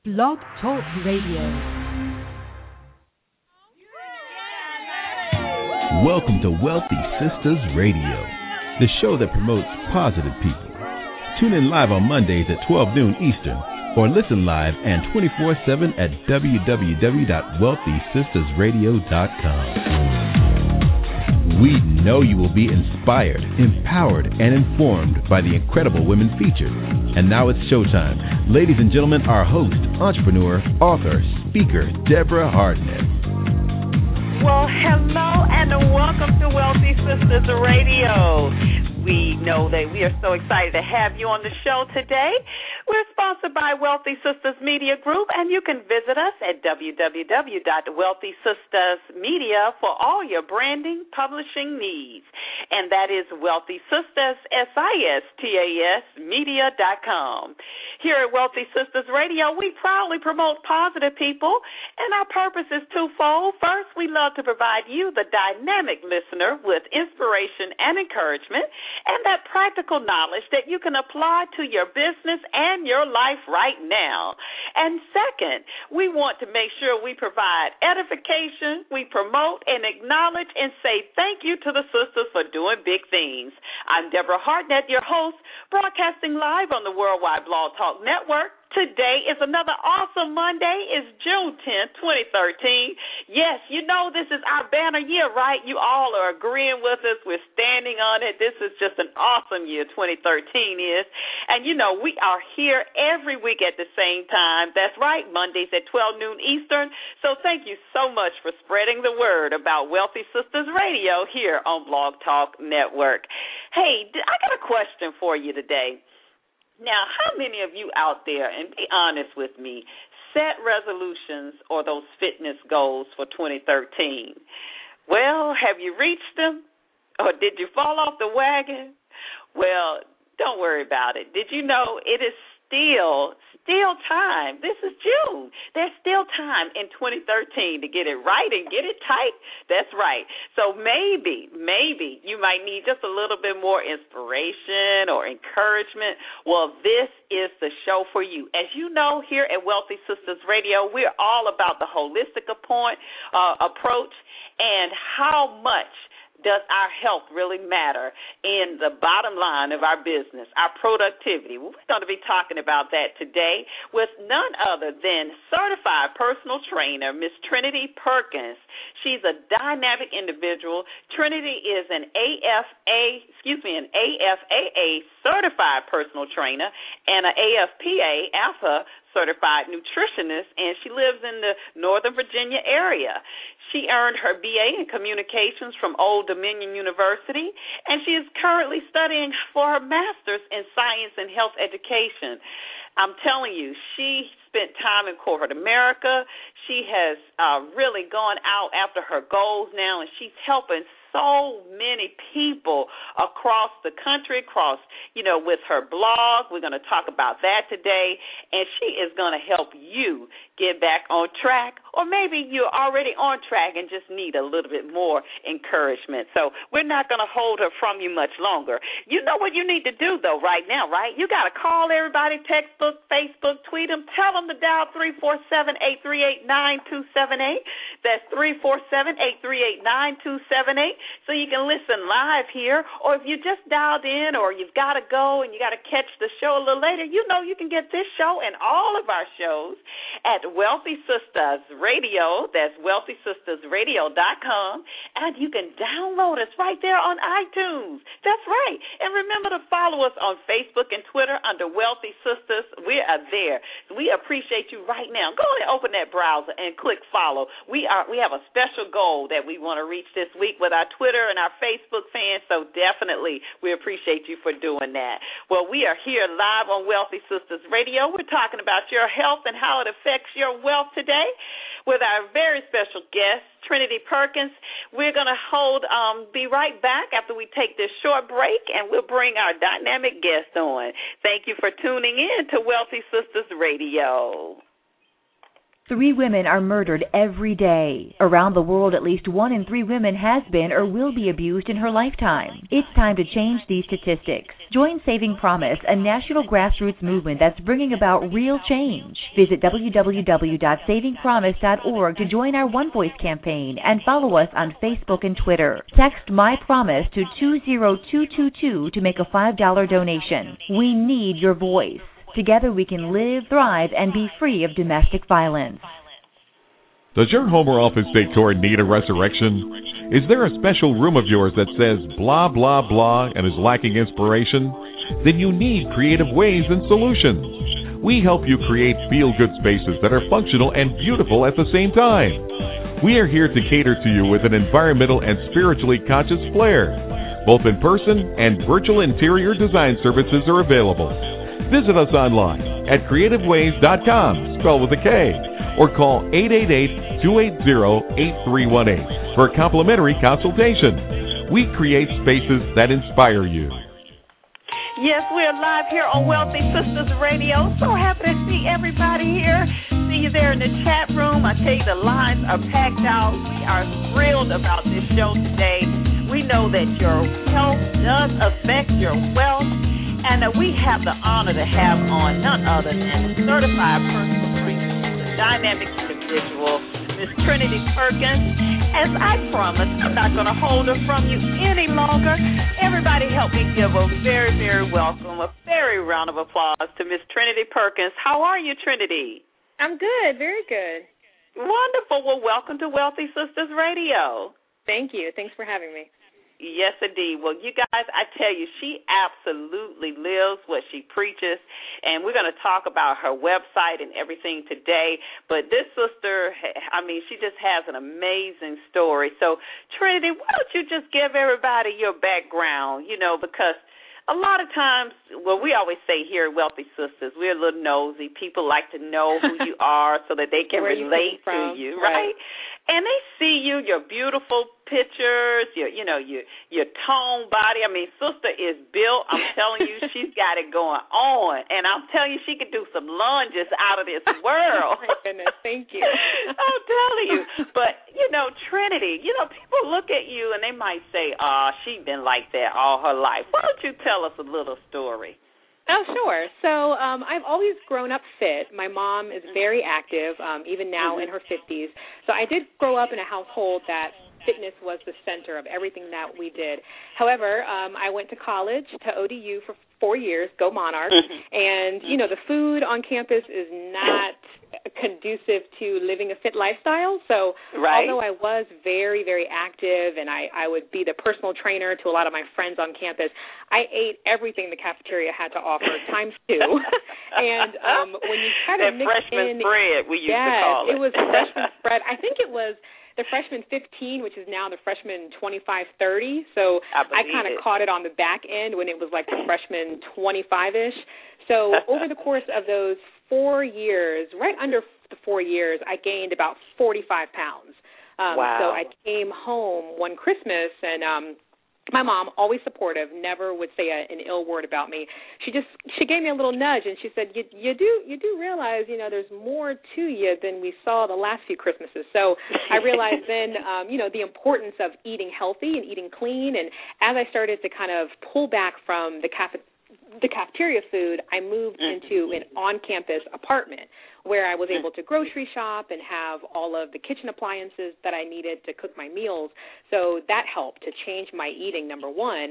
Blog Talk Radio. Welcome to Wealthy Sistas Radio, the show that promotes positive people. Tune in live on Mondays at 12 noon Eastern, or listen live and 24/7 at www.wealthysistasradio.com. We know you will be inspired, empowered, and informed by the incredible women featured. And now it's showtime. Ladies and gentlemen, our host, entrepreneur, author, speaker, Deborah Hardnett. Well, hello and welcome to Wealthy Sistas Radio. We know that we are so excited to have you on the show today. We're sponsored by Wealthy Sistas Media Group, and you can visit us at www.wealthysistasmedia for all your branding, publishing needs. And that is Wealthy Sistas, SISTAS, media.com. Here at Wealthy Sistas Radio, we proudly promote positive people, and our purpose is twofold. First, we love to provide you, the dynamic listener, with inspiration and encouragement, and that practical knowledge that you can apply to your business and your life right now. And second, we want to make sure we provide edification, we promote and acknowledge and say thank you to the sisters for doing big things. I'm Deborah Hardnett, your host, broadcasting live on the Worldwide Blog Talk Network. Today is another awesome Monday. It's June 10th, 2013. Yes, you know this is our banner year, right? You all are agreeing with us. We're standing on it. This is just an awesome year, 2013 is. And, you know, we are here every week at the same time. That's right, Mondays at 12 noon Eastern. So thank you so much for spreading the word about Wealthy Sistas Radio here on Blog Talk Network. Hey, I got a question for you today. Now, how many of you out there, and be honest with me, set resolutions or those fitness goals for 2013? Well, have you reached them, or did you fall off the wagon? Well, don't worry about it. Did you know it is still time? This is June. There's still time in 2013 to get it right and get it tight. That's right. So maybe you might need just a little bit more inspiration or encouragement. Well, this is the show for you. As you know, here at Wealthy Sistas Radio, we're all about the holistic approach and how much does our health really matter in the bottom line of our business, our productivity? Well, we're going to be talking about that today with none other than certified personal trainer, Miss Trinity Perkins. She's a dynamic individual. Trinity is an AFAA certified personal trainer and an AFPA certified nutritionist, and she lives in the Northern Virginia area. She earned her BA in communications from Old Dominion University, and she is currently studying for her master's in science and health education. I'm telling you, she spent time in corporate America. She has really gone out after her goals now, and she's helping so many people across the country, with her blog. We're going to talk about that today, and she is going to help you get back on track, or maybe you're already on track and just need a little bit more encouragement. So we're not going to hold her from you much longer. You know what you need to do, though, right now, right? You got to call everybody, textbook, Facebook, tweet them, tell them to dial 347-838-9278. That's 347-838-9278, so you can listen live here, or if you just dialed in or you've got to go and you got to catch the show a little later, you know you can get this show and all of our shows at Wealthy Sistas Radio. That's wealthysistasradio.com, and you can download us right there on iTunes. That's right. And remember to follow us on Facebook and Twitter under Wealthy Sistas. We are there. We appreciate you right now. Go ahead and open that browser and click follow. We have a special goal that we want to reach this week with our Twitter and our Facebook fans, so definitely we appreciate you for doing that. Well, we are here live on Wealthy Sistas Radio. We're talking about your health and how it affects your wealth today with our very special guest, Trinity Perkins. We're going to be right back after we take this short break, and we'll bring our dynamic guest on. Thank you for tuning in to Wealthy Sistas Radio. 3 women are murdered every day. Around the world, at least 1 in 3 women has been or will be abused in her lifetime. It's time to change these statistics. Join Saving Promise, a national grassroots movement that's bringing about real change. Visit www.savingpromise.org to join our One Voice campaign and follow us on Facebook and Twitter. Text My Promise to 20222 to make a $5 donation. We need your voice. Together we can live, thrive, and be free of domestic violence. Does your home or office decor need a resurrection? Is there a special room of yours that says blah, blah, blah and is lacking inspiration? Then you need Creative Ways and Solutions. We help you create feel-good spaces that are functional and beautiful at the same time. We are here to cater to you with an environmental and spiritually conscious flair. Both in person and virtual interior design services are available. Visit us online at creativeways.com, spelled with a K, or call 888-280-8318 for a complimentary consultation. We create spaces that inspire you. Yes, we're live here on Wealthy Sistas Radio. So happy to see everybody here. See you there in the chat room. I tell you, the lines are packed out. We are thrilled about this show today. We know that your health does affect your wealth, and that we have the honor to have on none other than certified personal trainer, the dynamic individual, Miss Trinity Perkins. As I promised, I'm not going to hold her from you any longer. Everybody help me give a very, very welcome, a very round of applause to Miss Trinity Perkins. How are you, Trinity? I'm good, very good. Wonderful. Well, welcome to Wealthy Sistas Radio. Thank you. Thanks for having me. Yes, indeed. Well, you guys, I tell you, she absolutely lives what she preaches, and we're going to talk about her website and everything today. But this sister, I mean, she just has an amazing story. So, Trinity, why don't you just give everybody your background, because a lot of times, well, we always say here at Wealthy Sistas, we're a little nosy. People like to know who you are so that they can relate to you, right? And they see you, your beautiful pictures, your toned body. I mean, sister is built. I'm telling you, she's got it going on. And I'm telling you, she could do some lunges out of this world. Oh, my goodness, thank you. I'm telling you. But, Trinity, people look at you and they might say, she's been like that all her life. Why don't you tell us a little story? Oh, sure. So I've always grown up fit. My mom is very active, even now in her 50s. So I did grow up in a household that fitness was the center of everything that we did. However, I went to college, to ODU for 4 years, go Monarchs, and, the food on campus is not conducive to living a fit lifestyle. So although I was very, very active and I would be the personal trainer to a lot of my friends on campus, I ate everything the cafeteria had to offer times 2. And when you kind of mix freshman in, spread, we used to call it. It was freshman spread. I think it was the freshman 15, which is now the freshman 25-30. So I kind of caught it on the back end when it was like the freshman 25-ish. So over the course of those 4 years, right under the 4 years, I gained about 45 pounds. Wow. So I came home one Christmas, and my mom, always supportive, never would say an ill word about me. She gave me a little nudge, and she said, you do realize, there's more to you than we saw the last few Christmases. So I realized then, the importance of eating healthy and eating clean. And as I started to kind of pull back from the cafeteria food, I moved into an on-campus apartment where I was able to grocery shop and have all of the kitchen appliances that I needed to cook my meals. So that helped to change my eating, number one.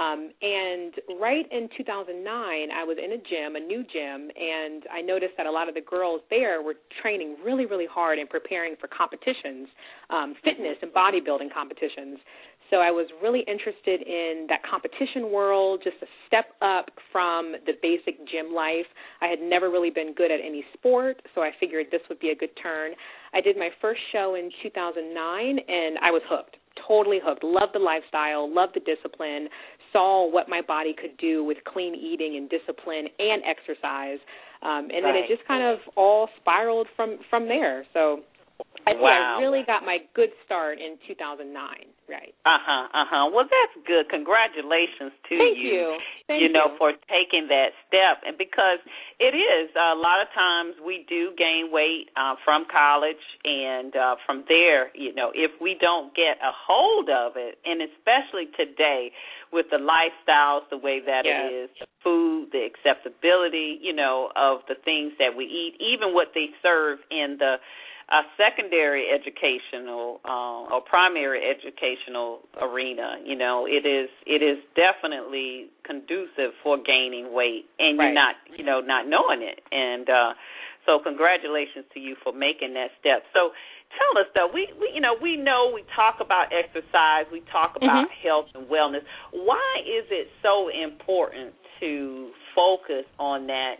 And right in 2009, I was in a new gym, and I noticed that a lot of the girls there were training really, really hard and preparing for competitions, fitness and bodybuilding competitions. So I was really interested in that competition world, just a step up from the basic gym life. I had never really been good at any sport, so I figured this would be a good turn. I did my first show in 2009, and I was hooked, totally hooked. Loved the lifestyle, loved the discipline, saw what my body could do with clean eating and discipline and exercise. And then it just kind of all spiraled from there. So I think I really got my good start in 2009, right? Well, that's good. Congratulations to you. Thank you. For taking that step. And because it is, a lot of times we do gain weight from college, and from there, if we don't get a hold of it, and especially today with the lifestyles the way that it is, the food, the acceptability, of the things that we eat, even what they serve in the secondary educational or primary educational arena, it is definitely conducive for gaining weight, and you're not knowing it. And so congratulations to you for making that step. So tell us, though, we know we talk about exercise, we talk about health and wellness. Why is it so important to focus on that,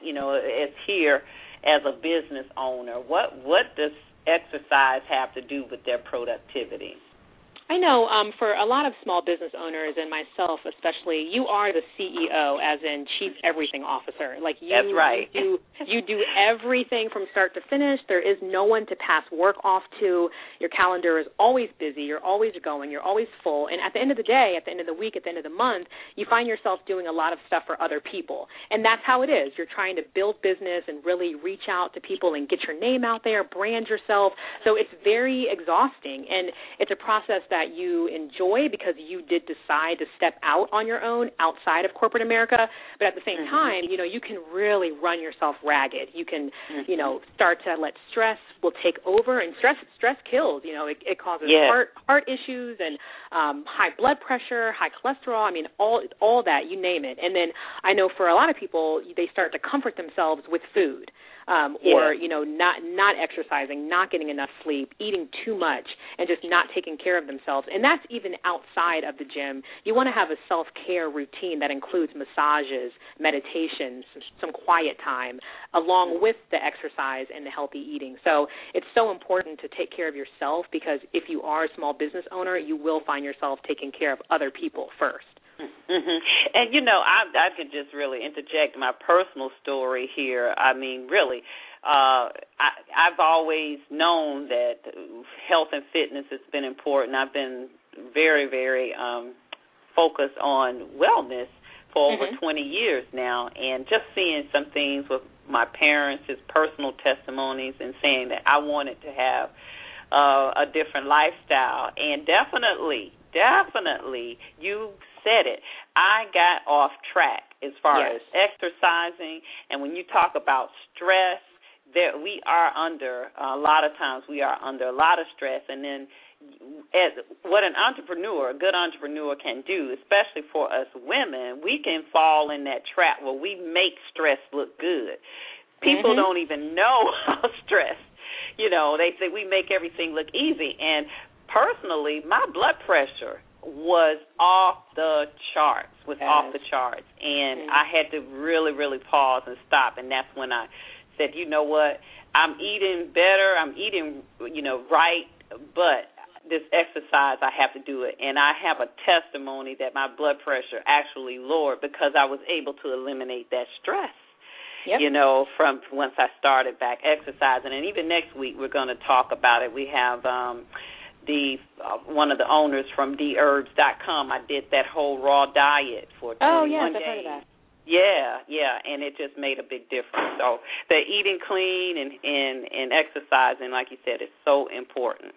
as a business owner? What does exercise have to do with their productivity? I know for a lot of small business owners, and myself especially, you are the CEO, as in Chief Everything Officer. That's right. You do everything from start to finish. There is no one to pass work off to. Your calendar is always busy. You're always going. You're always full. And at the end of the day, at the end of the week, at the end of the month, you find yourself doing a lot of stuff for other people. And that's how it is. You're trying to build business and really reach out to people and get your name out there, brand yourself. So it's very exhausting, and it's a process that you enjoy because you did decide to step out on your own outside of corporate America. But at the same time, you can really run yourself ragged. You can, start to let stress will take over, and stress kills. It causes heart issues and high blood pressure, high cholesterol. I mean, all that, you name it. And then I know for a lot of people, they start to comfort themselves with food. Or not exercising, not getting enough sleep, eating too much, and just not taking care of themselves. And that's even outside of the gym. You want to have a self-care routine that includes massages, meditations, some quiet time, along with the exercise and the healthy eating. So it's so important to take care of yourself, because if you are a small business owner, you will find yourself taking care of other people first. And, I could just really interject my personal story here. I mean, really, I've always known that health and fitness has been important. I've been very, very focused on wellness for over 20 years now, and just seeing some things with my parents, his personal testimonies, and saying that I wanted to have a different lifestyle. And definitely, you said it, I got off track as far as exercising. And when you talk about stress, we are under, a lot of times we are under a lot of stress. And then what a good entrepreneur can do, especially for us women, we can fall in that trap where we make stress look good. People don't even know how stressed. They say we make everything look easy. And personally, my blood pressure was off the charts, and I had to really, really pause and stop, and that's when I said, you know what, I'm eating better, I'm eating, right, but this exercise, I have to do it, and I have a testimony that my blood pressure actually lowered because I was able to eliminate that stress. From once I started back exercising. And even next week we're going to talk about it. We have one of the owners from theherbs.com. I did that whole raw diet for 21 days. I've heard of that. Yeah, and it just made a big difference. So the eating clean and exercising, like you said, is so important.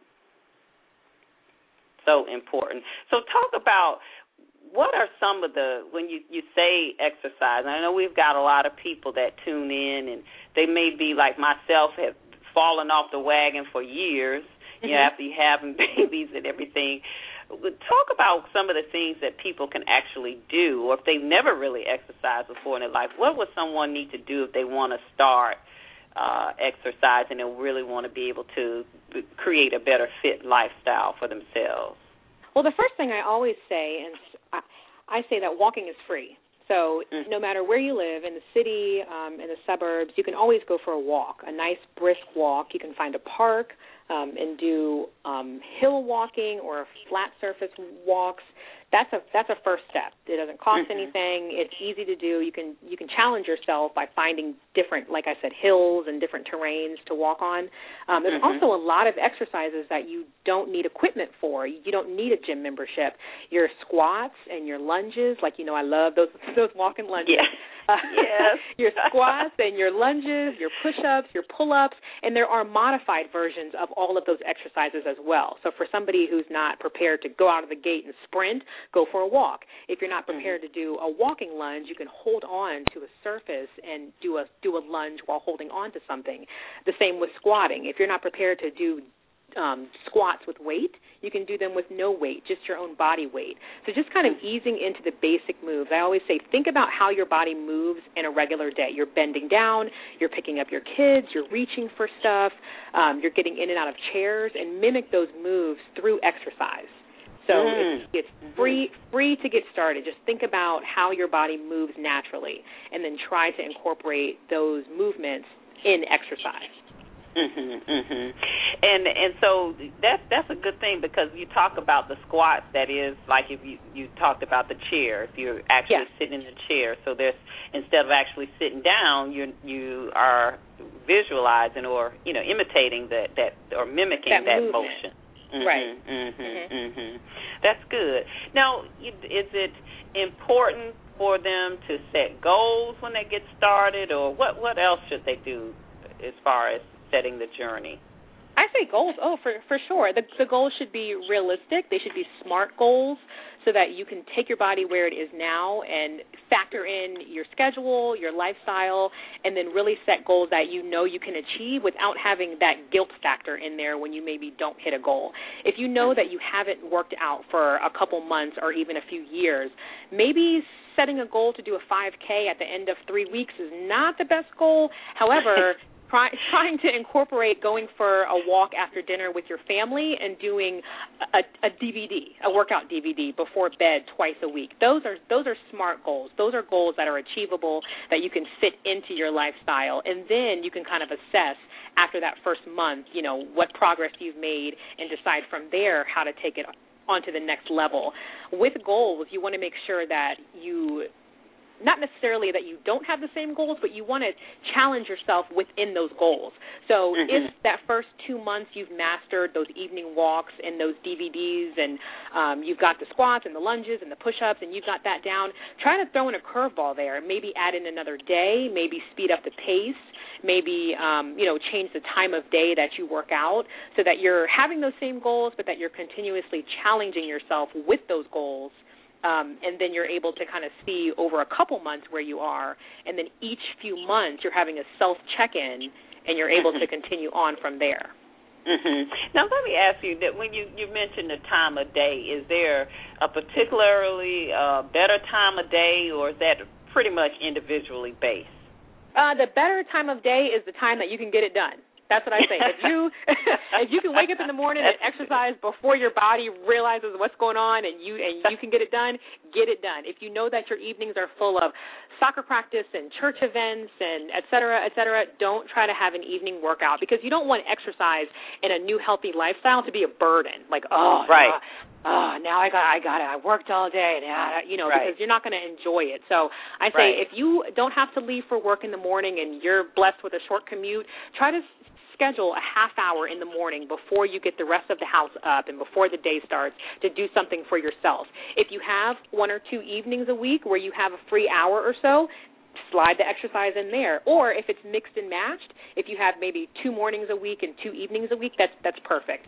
So important. So talk about, what are some of when you say exercise, and I know we've got a lot of people that tune in, and they may be like myself, have fallen off the wagon for years, after you having babies and everything. Talk about some of the things that people can actually do, or if they've never really exercised before in their life. What would someone need to do if they want to start exercising and really want to be able to create a better fit lifestyle for themselves? Well, the first thing I always say, and I say that walking is free. So no matter where you live, in the city, in the suburbs, you can always go for a walk, a nice brisk walk. You can find a park and do hill walking or flat surface walks. that's a first step. It doesn't cost anything. It's easy to do. You can challenge yourself by finding different, like I said, hills and different terrains to walk on. There's also a lot of exercises that you don't need equipment for. You don't need a gym membership. Your squats and your lunges, like, I love those walking lunges. Yeah. Yes. Your squats and your lunges, your push-ups, your pull-ups, and there are modified versions of all of those exercises as well. So for somebody who's not prepared to go out of the gate and sprint, go for a walk. If you're not prepared to do a walking lunge, you can hold on to a surface and do a lunge while holding on to something. The same with squatting. If you're not prepared to do squats with weight, you can do them with no weight, just your own body weight. So just kind of easing into the basic moves. I always say, think about how your body moves in a regular day. You're bending down, you're picking up your kids, you're reaching for stuff, you're getting in and out of chairs, and mimic those moves through exercise. So it's free to get started. Just think about how your body moves naturally, and then try to incorporate those movements in exercise. And so that's a good thing, because you talk about the squats. That is, like, if you talked about the chair, if you're actually sitting in the chair, so there's, instead of actually sitting down, you are visualizing or imitating that or mimicking that motion. Right. That's good. Now, is it important for them to set goals when they get started, or what else should they do as far as setting the journey? I say goals. For sure. The goals should be realistic. They should be SMART goals, so that you can take your body where it is now and factor in your schedule, your lifestyle, and then really set goals that you can achieve without having that guilt factor in there when you maybe don't hit a goal. If you know that you haven't worked out for a couple months or even a few years, maybe setting a goal to do a 5K at the end of 3 weeks is not the best goal. However, trying to incorporate going for a walk after dinner with your family and doing a workout DVD before bed twice a week. Those are SMART goals. Those are goals that are achievable, that you can fit into your lifestyle, and then you can kind of assess after that first month, what progress you've made, and decide from there how to take it onto the next level. With goals, you want to make sure that not necessarily that you don't have the same goals, but you want to challenge yourself within those goals. So if that first 2 months you've mastered those evening walks and those DVDs, and you've got the squats and the lunges and the push-ups, and you've got that down, try to throw in a curveball there. Maybe add in another day, maybe speed up the pace, maybe change the time of day that you work out, so that you're having those same goals, but that you're continuously challenging yourself with those goals. And then you're able to kind of see over a couple months where you are, and then each few months you're having a self-check-in, and you're able to continue on from there. Now, let me ask you that when you mentioned the time of day, is there a particularly better time of day, or is that pretty much individually based? The better time of day is the time that you can get it done. That's what I say. If you can wake up in the morning and exercise before your body realizes what's going on, and you can get it done, get it done. If you know that your evenings are full of soccer practice and church events and et cetera, don't try to have an evening workout, because you don't want exercise in a new healthy lifestyle to be a burden. Like, now I got it. I worked all day, because you're not going to enjoy it. So I say, if you don't have to leave for work in the morning and you're blessed with a short commute, try to schedule a half hour in the morning before you get the rest of the house up and before the day starts to do something for yourself. If you have 1 or 2 evenings a week where you have a free hour or so, slide the exercise in there. Or if it's mixed and matched, if you have maybe 2 mornings a week and 2 evenings a week, that's perfect.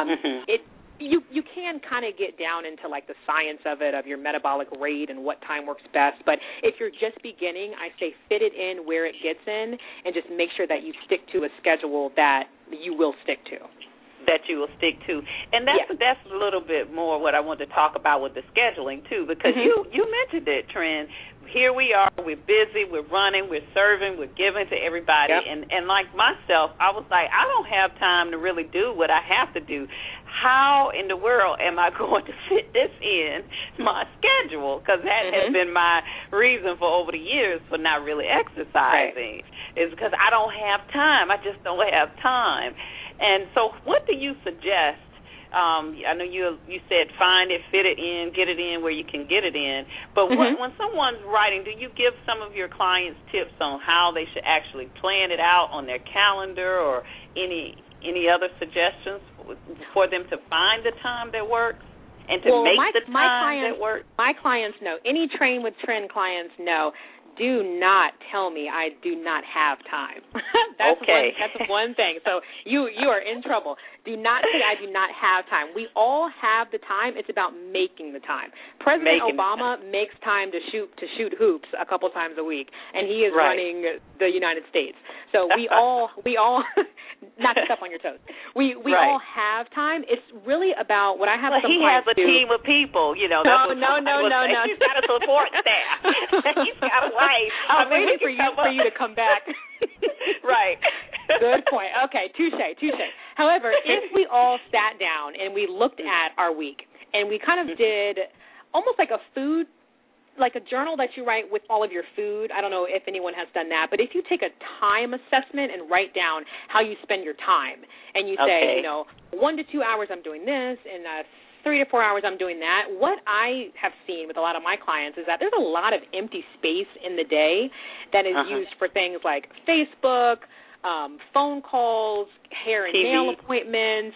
You can kind of get down into like the science of it, of your metabolic rate and what time works best. But if you're just beginning, I say fit it in where it gets in, and just make sure that you stick to a schedule that you will stick to. That you will stick to. And that's a little bit more what I want to talk about with the scheduling, too, because you mentioned it, Trin. Here we are, we're busy, we're running, we're serving, we're giving to everybody. And like myself, I was like, I don't have time to really do what I have to do. How in the world am I going to fit this in my schedule? Because that has been my reason for over the years for not really exercising, is because I don't have time. I just don't have time. And so what do you suggest I know you said find it, fit it in, get it in where you can get it in. But when someone's writing, do you give some of your clients tips on how they should actually plan it out on their calendar, or any other suggestions for them to find the time that works and to make the time that works? My clients know. Any Train with Trend clients know. Do not tell me I do not have time. That's one thing. So you are in trouble. Do not say I do not have time. We all have the time. It's about making the time. President Obama makes time to shoot hoops a couple times a week, and he is running the United States. So we all not to step on your toes. We all have time. It's really about what I have. Well, he has a team of people. You know. No. He's got a support staff. He's got a wife. I'm waiting for you to come back. Right. Good point. Okay, touche. However, if we all sat down and we looked at our week and we kind of did almost like a journal that you write with all of your food. I don't know if anyone has done that, but if you take a time assessment and write down how you spend your time, and you say, 1 to 2 hours I'm doing this, and 3 to 4 hours I'm doing that, what I have seen with a lot of my clients is that there's a lot of empty space in the day that is used for things like Facebook, phone calls, hair and nail appointments,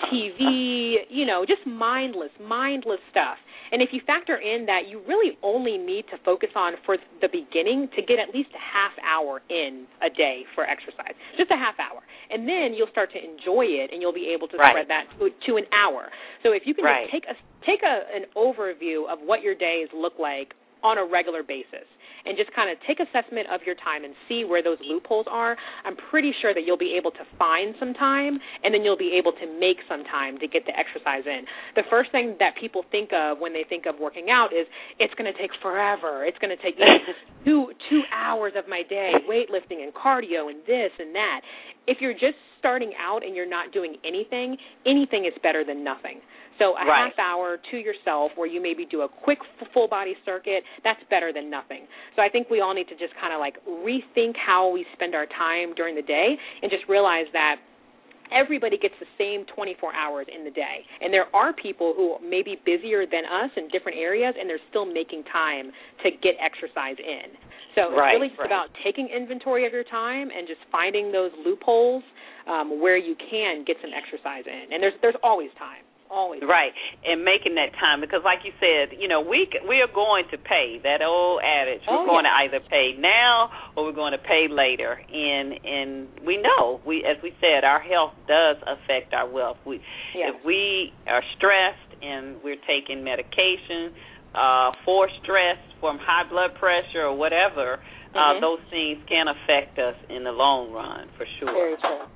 TV, just mindless stuff. And if you factor in that you really only need to focus on for the beginning to get at least a half hour in a day for exercise, just a half hour. And then you'll start to enjoy it, and you'll be able to spread that to an hour. So if you can just take an overview of what your days look like on a regular basis, and just kind of take assessment of your time and see where those loopholes are, I'm pretty sure that you'll be able to find some time, and then you'll be able to make some time to get the exercise in. The first thing that people think of when they think of working out is it's going to take forever. It's going to take 2 hours of my day, weightlifting and cardio and this and that. If you're just starting out and you're not doing anything is better than nothing. So a half hour to yourself where you maybe do a quick full-body circuit, that's better than nothing. So I think we all need to just kind of rethink how we spend our time during the day and just realize that everybody gets the same 24 hours in the day. And there are people who may be busier than us in different areas, and they're still making time to get exercise in. So it's really just about taking inventory of your time and just finding those loopholes where you can get some exercise in. And there's always time. Always. Right, and making that time, because like you said, we are going to pay, that old adage, we're going to either pay now or we're going to pay later, and we know, as we said, our health does affect our wealth. If we are stressed and we're taking medication for stress, from high blood pressure or whatever, those things can affect us in the long run, for sure. Very true.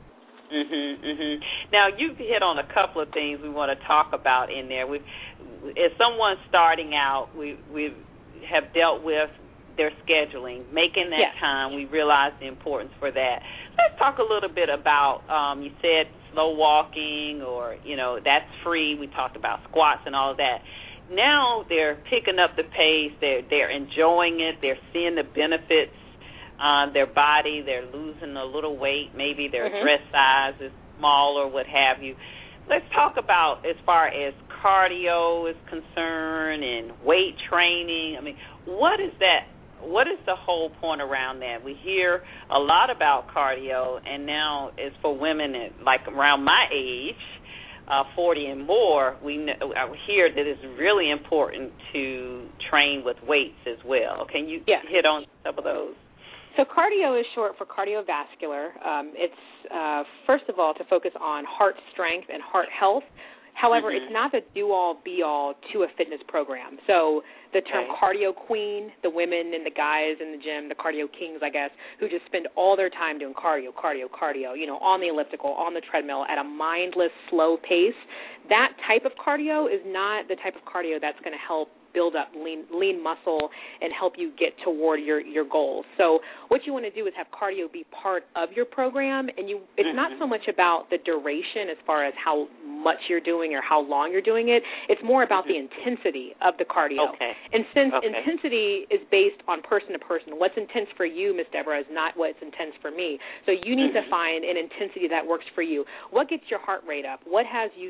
Now, you've hit on a couple of things we want to talk about in there. As someone starting out, we have dealt with their scheduling, making that time. We realize the importance for that. Let's talk a little bit about, you said slow walking, or, that's free. We talked about squats and all of that. Now they're picking up the pace. They're enjoying it. They're seeing the benefits on their body. They're losing a little weight. Maybe their dress size is small or what have you. Let's talk about, as far as cardio is concerned and weight training. I mean, what is that? What is the whole point around that? We hear a lot about cardio, and now it's for women around my age, 40 and more, we hear that it's really important to train with weights as well. Can you hit on some of those? So cardio is short for cardiovascular. It's, first of all, to focus on heart strength and heart health. However, it's not the do-all, be-all to a fitness program. So the term cardio queen, the women and the guys in the gym, the cardio kings, I guess, who just spend all their time doing cardio, on the elliptical, on the treadmill at a mindless, slow pace, that type of cardio is not the type of cardio that's going to help build up lean muscle and help you get toward your goals. So what you want to do is have cardio be part of your program, and it's not so much about the duration as far as how much you're doing or how long you're doing it. It's more about the intensity of the cardio. Okay. And since intensity is based on person to person, what's intense for you, Ms. Deborah, is not what's intense for me. So you need to find an intensity that works for you. What gets your heart rate up? What has you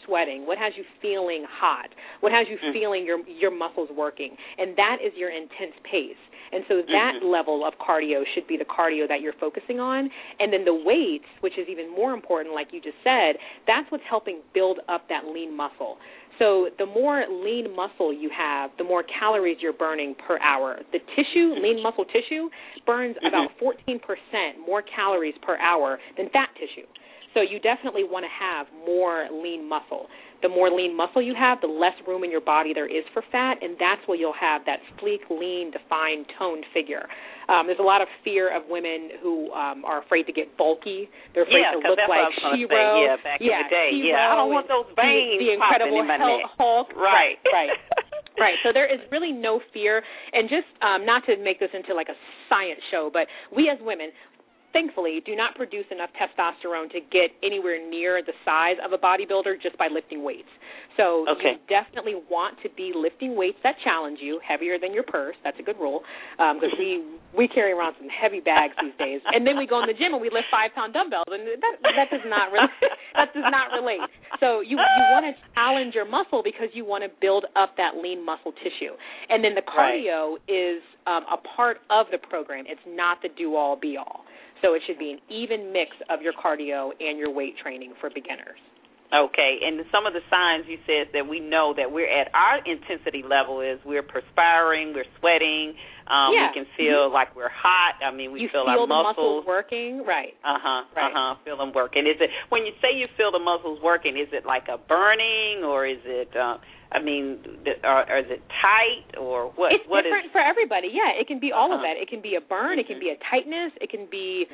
sweating? What has you feeling hot? What has you feeling your muscles working? And that is your intense pace. And so that level of cardio should be the cardio that you're focusing on. And then the weights, which is even more important, like you just said, that's what's helping build up that lean muscle. So the more lean muscle you have, the more calories you're burning per hour. The tissue, lean muscle tissue, burns about 14% more calories per hour than fat tissue. So you definitely want to have more lean muscle. The more lean muscle you have, the less room in your body there is for fat, and that's where you'll have that sleek, lean, defined, toned figure. There's a lot of fear of women who are afraid to get bulky. They're afraid to look like She-Ra. Yeah, back in the day. Yeah, I don't want those veins the Incredible in my neck. Hulk. Right. Right. So there is really no fear. And just not to make this into like a science show, but we as women, thankfully, do not produce enough testosterone to get anywhere near the size of a bodybuilder just by lifting weights. So you definitely want to be lifting weights that challenge you, heavier than your purse. That's a good rule, because we carry around some heavy bags these days. And then we go in the gym and we lift 5-pound dumbbells, and that does not relate. So you want to challenge your muscle because you want to build up that lean muscle tissue. And then the cardio is a part of the program. It's not the do-all, be-all. So it should be an even mix of your cardio and your weight training for beginners. Okay, and some of the signs you said that we know that we're at our intensity level is we're perspiring, we're sweating, we can feel like we're hot. I mean, we feel our muscles working, right? Feel them working. Is it when you say you feel the muscles working? Is it like a burning, or is it? Or is it tight, or what? It's different for everybody. Yeah, it can be all of that. It can be a burn. It can be a tightness. It can be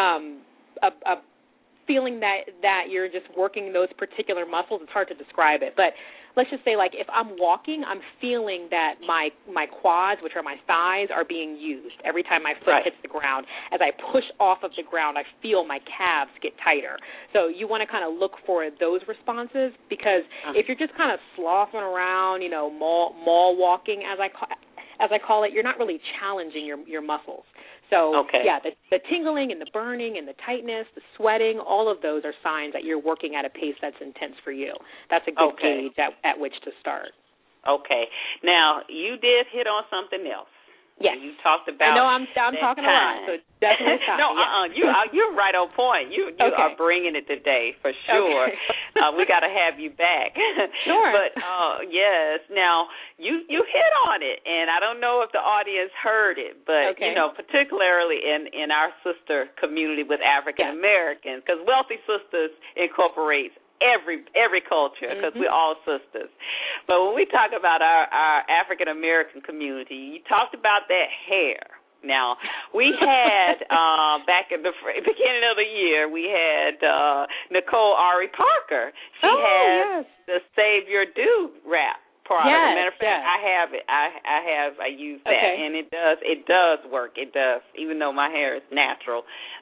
a feeling that you're just working those particular muscles. It's hard to describe it, but let's just say, like, if I'm walking, I'm feeling that my quads, which are my thighs, are being used every time my foot hits the ground. As I push off of the ground, I feel my calves get tighter. So you want to kind of look for those responses, because if you're just kind of sloughing around, mall walking, as I call it, you're not really challenging your muscles. So, the tingling and the burning and the tightness, the sweating, all of those are signs that you're working at a pace that's intense for you. That's a good gauge at which to start. Okay. Now, you did hit on something else. Yes. You talked about. I know I'm talking a lot, so definitely time. No, you're right on point. You are bringing it today for sure. Okay. We got to have you back. Sure. But yes, now you hit on it, and I don't know if the audience heard it, but particularly in our sister community with African Americans, because Wealthy Sistas incorporates every culture, because we're all sisters. But when we talk about our African American community, you talked about that hair. Now, we had back at the beginning of the year, we had Nicole Ari Parker. She has the Save Your Do wrap product. As a matter of fact, I have it. I use that, and it does work. It does, even though my hair is natural.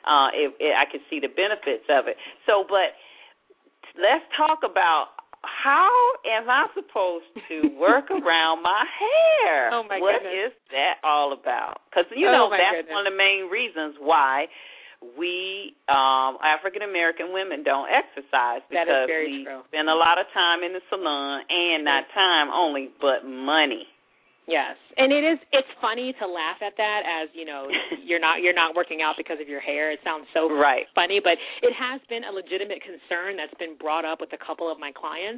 I can see the benefits of it. So, but let's talk about how am I supposed to work around my hair? Oh, my What goodness. is that all about? Because, that's one of the main reasons why we African-American women don't exercise, because we spend a lot of time in the salon, and not time only, but money. Yes, and it's funny to laugh at that, as you're not working out because of your hair. It sounds so funny, but it has been a legitimate concern that's been brought up with a couple of my clients.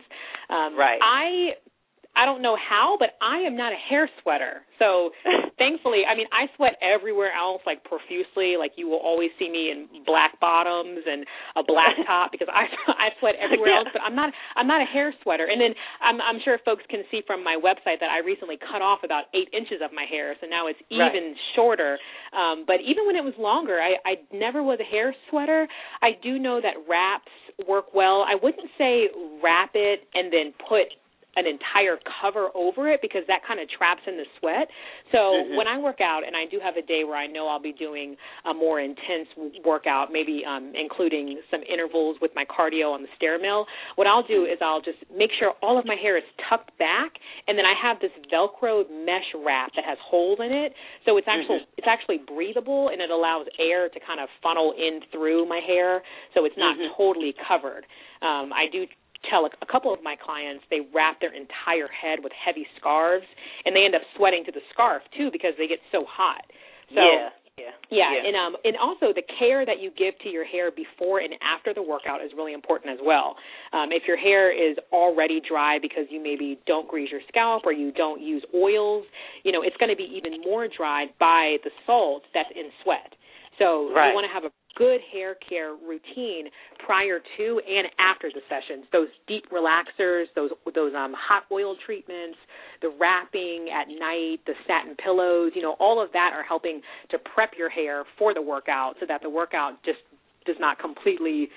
I don't know how, but I am not a hair sweater. So thankfully, I sweat everywhere else, like profusely. Like, you will always see me in black bottoms and a black top, because I sweat everywhere else. But I'm not a hair sweater. And then I'm sure folks can see from my website that I recently cut off about 8 inches of my hair, so now it's even shorter. But even when it was longer, I never was a hair sweater. I do know that wraps work well. I wouldn't say wrap it and then put an entire cover over it, because that kind of traps in the sweat. So when I work out, and I do have a day where I know I'll be doing a more intense workout, maybe including some intervals with my cardio on the stair mill, what I'll do is I'll just make sure all of my hair is tucked back, and then I have this Velcro mesh wrap that has holes in it. So it's actually breathable, and it allows air to kind of funnel in through my hair, so it's not totally covered. I do tell a couple of my clients they wrap their entire head with heavy scarves, and they end up sweating to the scarf, too, because they get so hot. So, yeah. And also the care that you give to your hair before and after the workout is really important as well. If your hair is already dry because you maybe don't grease your scalp or you don't use oils, it's going to be even more dried by the salt that's in sweat. So you want to have a good hair care routine prior to and after the sessions. Those deep relaxers, those hot oil treatments, the wrapping at night, the satin pillows, all of that are helping to prep your hair for the workout so that the workout just does not completely,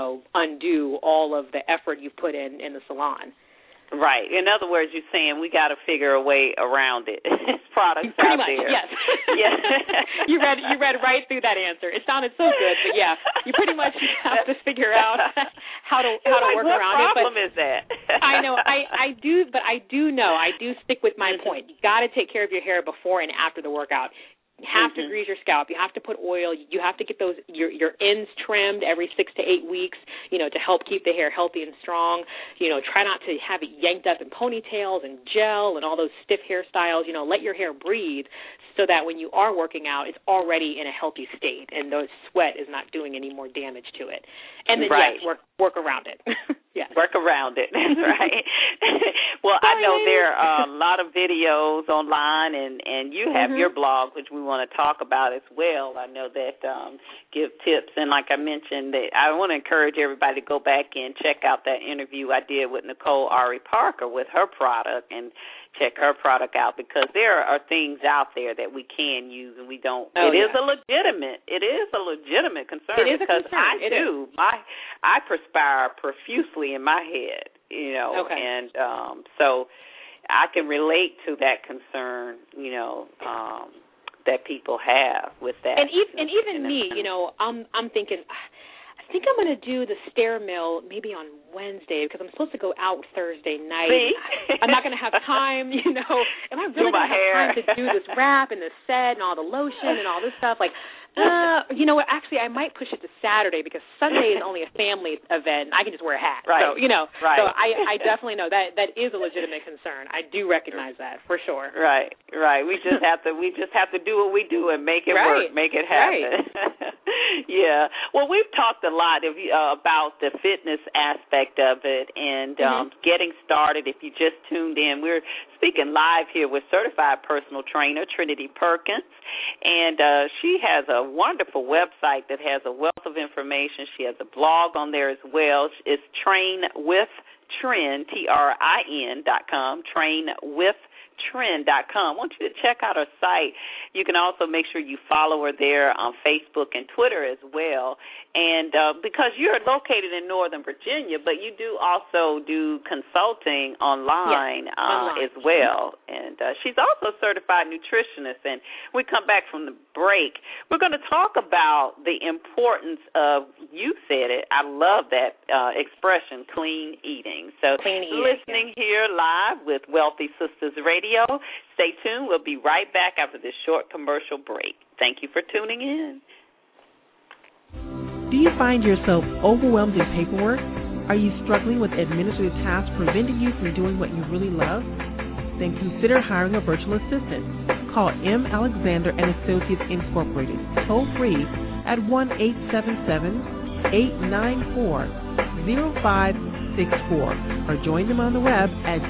undo all of the effort you've put in the salon. Right. In other words, you're saying we got to figure a way around it. It's products Pretty out much, there. Yes. Yeah. You read right through that answer. It sounded so good, but yeah, you pretty much have to figure out how to work around it. What problem is that? I know. I do stick with my point. You got to take care of your hair before and after the workout. You have to grease your scalp. You have to put oil. You have to get your ends trimmed every 6 to 8 weeks, to help keep the hair healthy and strong. Try not to have it yanked up in ponytails and gel and all those stiff hairstyles. Let your hair breathe so that when you are working out, it's already in a healthy state and the sweat is not doing any more damage to it. And then, yes, work around it. Yes. Work around it. That's right. Well, I know there are a lot of videos online, and you have your blog, which we want to talk about as well. I know that give tips, and like I mentioned, I want to encourage everybody to go back and check out that interview I did with Nicole Ari Parker with her product, and check her product out, because there are things out there that we can use and we don't. It is a legitimate concern. It is because a concern. I perspire profusely in my head, and so I can relate to that concern, that people have with that. And even me, I'm thinking, I think I'm going to do the stair mill maybe on Wednesday because I'm supposed to go out Thursday night. See? I'm not going to have time, Am I really going to have time to do this wrap and this set and all the lotion and all this stuff? Like, you know what? Actually, I might push it to Saturday because Sunday is only a family event. I can just wear a hat. Right. So, Right. So I definitely know that is a legitimate concern. I do recognize that for sure. Right. We just have to do what we do and make it work, make it happen. Right. Yeah. Well, we've talked a lot about the fitness aspect of it and getting started. If you just tuned in, we're speaking live here with certified personal trainer Trinity Perkins, and she has a wonderful website that has a wealth of information. She has a blog on there as well. It's trainwithtrin, TRIN.com, trainwithtrin.com. I want you to check out her site. You can also make sure you follow her there on Facebook and Twitter as well. And because you're located in Northern Virginia, but you do also do consulting online, as well. And she's also a certified nutritionist. And when we come back from the break, we're going to talk about the importance of, you said it, I love that expression, clean eating. So listening here live with Wealthy Sistas Radio. Stay tuned. We'll be right back after this short commercial break. Thank you for tuning in. Do you find yourself overwhelmed in paperwork? Are you struggling with administrative tasks preventing you from doing what you really love? Then consider hiring a virtual assistant. Call M. Alexander and Associates Incorporated, toll free at 1-877-894-0564 or join them on the web at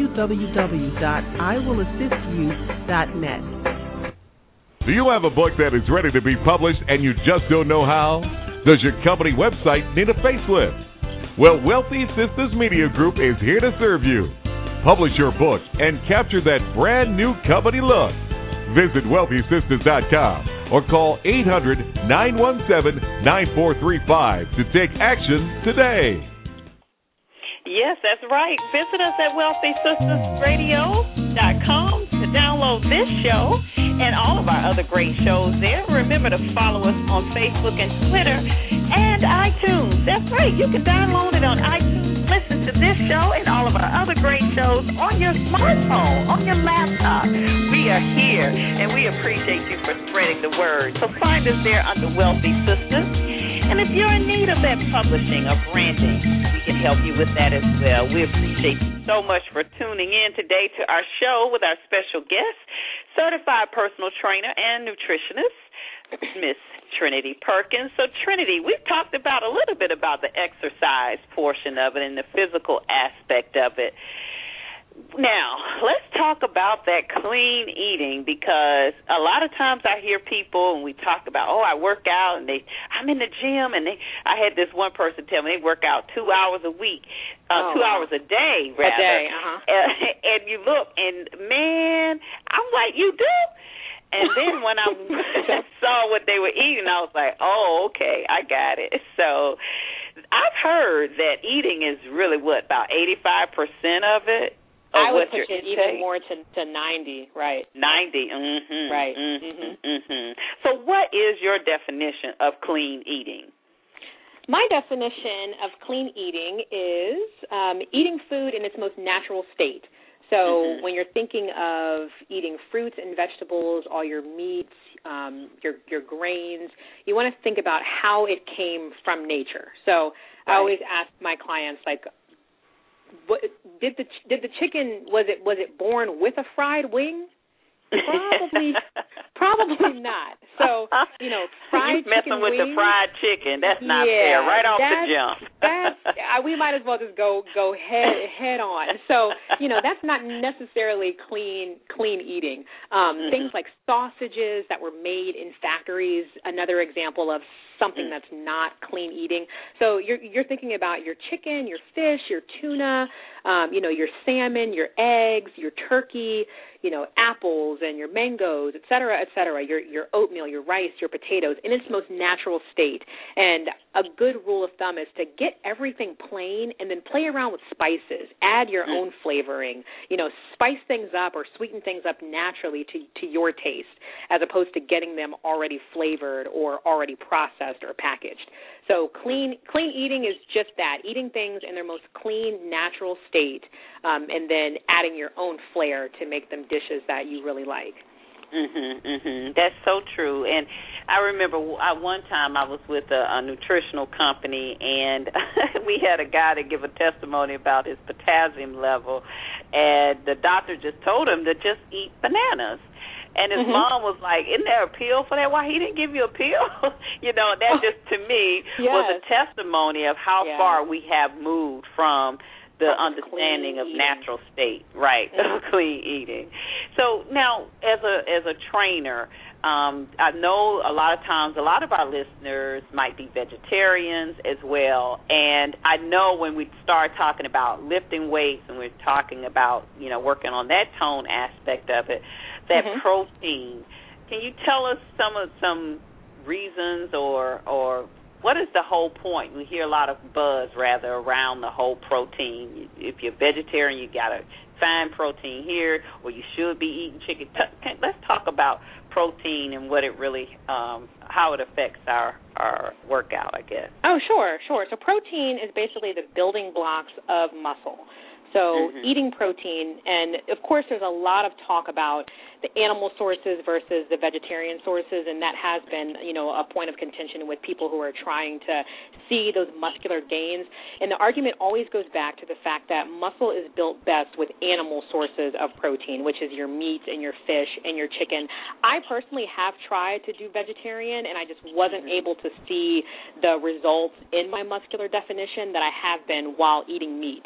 www.iwillassistyou.net. Do you have a book that is ready to be published and you just don't know how? Does your company website need a facelift? Well, Wealthy Sistas Media Group is here to serve you. Publish your book and capture that brand new company look. Visit WealthySistas.com or call 800-917-9435 to take action today. Yes, that's right. Visit us at WealthySistasRadio.com to download this show and all of our other great shows there. Remember to follow us on Facebook and Twitter and iTunes. That's right. You can download it on iTunes. Listen to this this show and all of our other great shows on your smartphone, on your laptop. We are here, and we appreciate you for spreading the word. So find us there under Wealthy Sistas. And if you're in need of that publishing or branding, we can help you with that as well. We appreciate you so much for tuning in today to our show with our special guest, certified personal trainer and nutritionist, Miss Trinity Perkins. So, Trinity, we've talked about a little bit about the exercise portion of it and the physical aspect of it. Now, let's talk about that clean eating, because a lot of times I hear people and we talk about, I work out and I'm in the gym, and I had this one person tell me they work out 2 hours a week, 2 hours a day, rather. A day, and you look, and man, I'm like, you do? And then when I saw what they were eating, I was like, oh, okay, I got it. So I've heard that eating is really, about 85% of it? I would push it even more to 90, right? 90, mm-hmm. Right. Mm-hmm, mm-hmm. So what is your definition of clean eating? My definition of clean eating is eating food in its most natural state. So when you're thinking of eating fruits and vegetables, all your meats, your grains, you want to think about how it came from nature. So I always ask my clients, like, did the chicken, was it born with a fried wing? Probably not. So, fried chicken messing with wings, the fried chicken. That's not fair. Right off the jump. We might as well just go head on. So, that's not necessarily clean eating. Things like sausages that were made in factories, another example of something that's not clean eating. So you're thinking about your chicken, your fish, your tuna, your salmon, your eggs, your turkey, apples and your mangoes, et cetera, your oatmeal, your rice, your potatoes in its most natural state. And a good rule of thumb is to get everything plain and then play around with spices. Add your own flavoring. Spice things up or sweeten things up naturally to your taste, as opposed to getting them already flavored or already processed or packaged. So clean eating is just that, eating things in their most clean, natural state, and then adding your own flair to make them dishes that you really like. That's so true. And I remember one time I was with a nutritional company, and we had a guy to give a testimony about his potassium level, and the doctor just told him to just eat bananas. And his mom was like, isn't there a pill for that? Why he didn't give you a pill? That just, to me, was a testimony of how far we have moved from the understanding of natural state, right, of clean eating. So now, as a trainer, I know a lot of times a lot of our listeners might be vegetarians as well, and I know when we start talking about lifting weights and we're talking about, working on that tone aspect of it, that protein, can you tell us some reasons or what is the whole point? We hear a lot of buzz, rather, around the whole protein. If you're vegetarian, you got to find protein here, or you should be eating chicken. Let's talk about protein and what it really, how it affects our workout, I guess. Oh, sure. So protein is basically the building blocks of muscle. So eating protein, and of course there's a lot of talk about the animal sources versus the vegetarian sources, and that has been, a point of contention with people who are trying to see those muscular gains. And the argument always goes back to the fact that muscle is built best with animal sources of protein, which is your meat and your fish and your chicken. I personally have tried to do vegetarian, and I just wasn't able to see the results in my muscular definition that I have been while eating meat.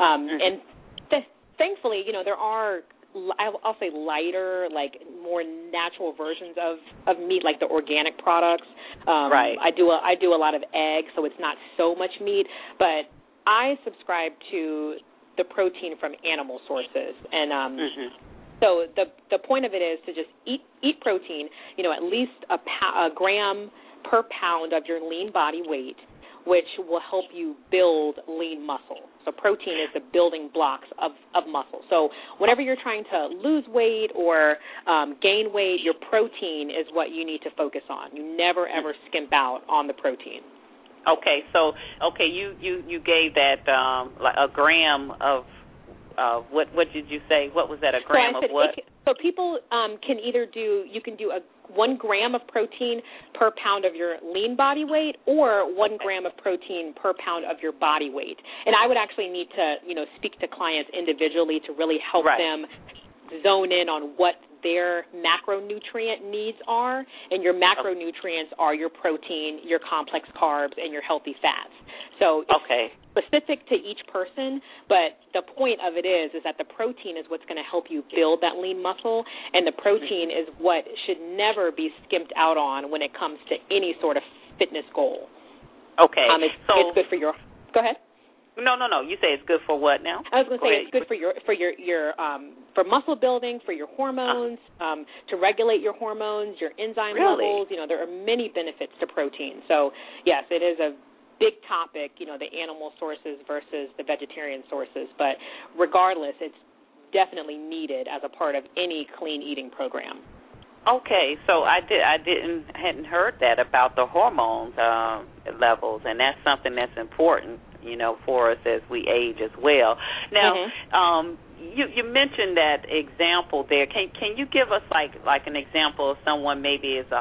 And thankfully, there are, I'll say, lighter, like more natural versions of meat, like the organic products. Right. I do a lot of eggs, so it's not so much meat. But I subscribe to the protein from animal sources, and so the point of it is to just eat protein. At least a gram per pound of your lean body weight, which will help you build lean muscle. So protein is the building blocks of muscle. So whenever you're trying to lose weight or gain weight, your protein is what you need to focus on. You never, ever skimp out on the protein. Okay, so you gave that like a gram of what did you say? What was that? A gram of what? So people can either do 1 gram of protein per pound of your lean body weight, or 1 gram of protein per pound of your body weight. And I would actually need to speak to clients individually to really help them zone in on what their macronutrient needs are, and your macronutrients are your protein, your complex carbs, and your healthy fats. So it's specific to each person, but the point of it is that the protein is what's going to help you build that lean muscle, and the protein is what should never be skimped out on when it comes to any sort of fitness goal. Okay. It's good for your – go ahead. No. You say it's good for what now? I was going to say it's good for your for muscle building, for your hormones, to regulate your hormones, your enzyme levels. There are many benefits to protein. So yes, it is a big topic. The animal sources versus the vegetarian sources, but regardless, it's definitely needed as a part of any clean eating program. Okay, so I hadn't heard that about the hormones levels, and that's something that's important, for us as we age as well. Now, you mentioned that example there. Can you give us like an example of someone maybe is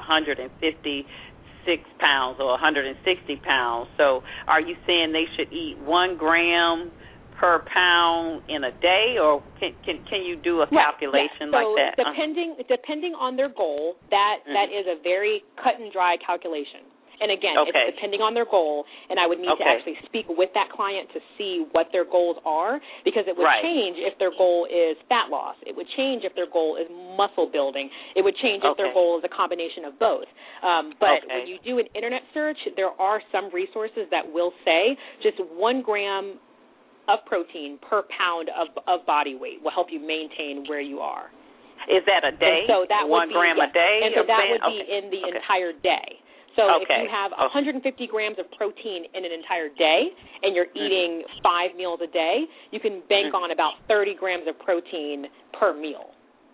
156 pounds or 160 pounds? So are you saying they should eat 1 gram per pound in a day, or can you do a calculation like that? Depending on their goal, that is a very cut and dry calculation. And again, it's depending on their goal, and I would need to actually speak with that client to see what their goals are, because it would change if their goal is fat loss. It would change if their goal is muscle building. It would change if their goal is a combination of both. But when you do an internet search, there are some resources that will say just 1 gram of protein per pound of body weight will help you maintain where you are. Is that a day? And so that 1 gram a day? And so that would be in the entire day. So if you have 150 grams of protein in an entire day and you're eating 5 meals a day, you can bank on about 30 grams of protein per meal.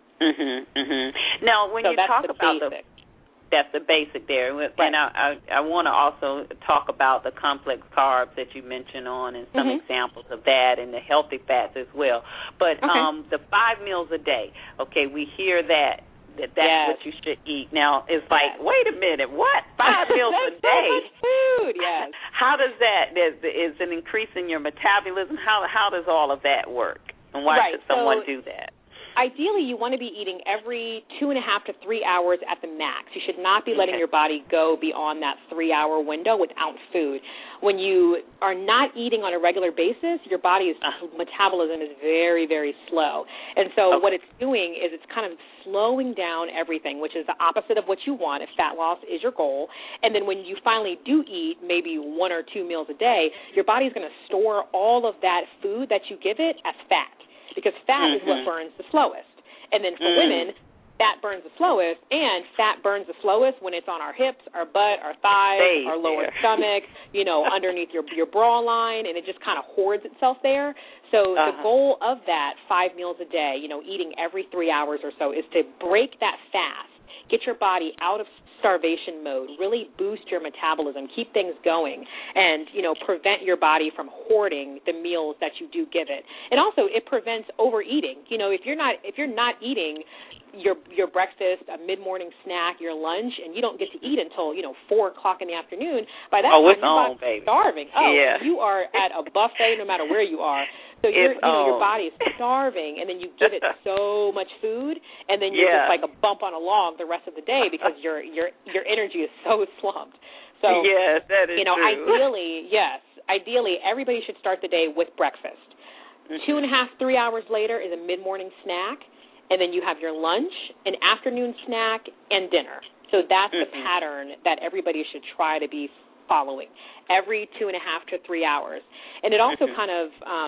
Now, when you talk about that's the basic there. And I want to also talk about the complex carbs that you mentioned and some examples of that, and the healthy fats as well. But the 5 meals a day, we hear that's what you should eat. Now, it's like, wait a minute, what? 5 meals a day? So much food, yes. How does that, is an increase in your metabolism, how does all of that work? And why should someone do that? Ideally, you want to be eating every 2.5 to 3 hours at the max. You should not be letting your body go beyond that 3-hour window without food. When you are not eating on a regular basis, your body's metabolism is very, very slow. And so what it's doing is it's kind of slowing down everything, which is the opposite of what you want if fat loss is your goal. And then when you finally do eat maybe 1 or 2 meals a day, your body's going to store all of that food that you give it as fat, because fat is what burns the slowest. And then for women, fat burns the slowest, and fat burns the slowest when it's on our hips, our butt, our thighs, our lower stomach, underneath your bra line, and it just kind of hoards itself there. So the goal of that 5 meals a day, eating every 3 hours or so, is to break that fast, get your body out of starvation mode, really boost your metabolism, keep things going, and, prevent your body from hoarding the meals that you do give it. And also it prevents overeating. If you're not eating your breakfast, a mid-morning snack, your lunch, and you don't get to eat until, 4 o'clock in the afternoon, by that time you're starving. You are at a buffet no matter where you are. So your body is starving, and then you give it so much food, and then you're just like a bump on a log the rest of the day because your energy is so slumped. So yes, that is true. Ideally, everybody should start the day with breakfast. 2.5, 3 hours later is a mid-morning snack, and then you have your lunch, an afternoon snack, and dinner. So that's the pattern that everybody should try to be following every 2.5 to 3 hours. And it also kind of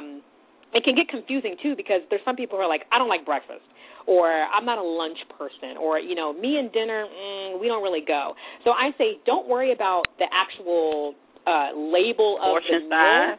it can get confusing, too, because there's some people who are like, I don't like breakfast, or I'm not a lunch person, or, me and dinner, we don't really go. So I say don't worry about the actual label of the meal.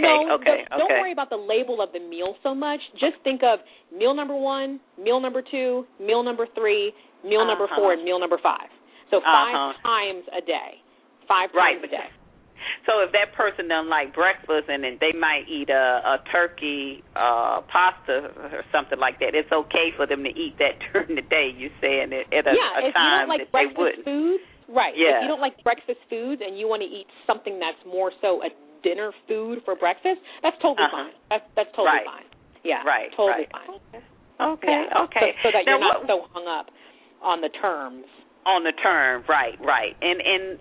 Don't worry about the label of the meal so much. Just think of meal number 1, meal number 2, meal number 3, meal number 4, and meal number 5. So 5 times a day. 5 times a day. So if that person doesn't like breakfast and then they might eat a turkey pasta or something like that, it's okay for them to eat that during the day, you're saying, at a time that they wouldn't. Foods, right. Yeah. If you don't like breakfast foods and you want to eat something that's more so a dinner food for breakfast, that's totally fine. That's totally fine. Yeah, totally fine. Okay, yeah. okay. So that you're not so hung up on the terms. On the term, right. And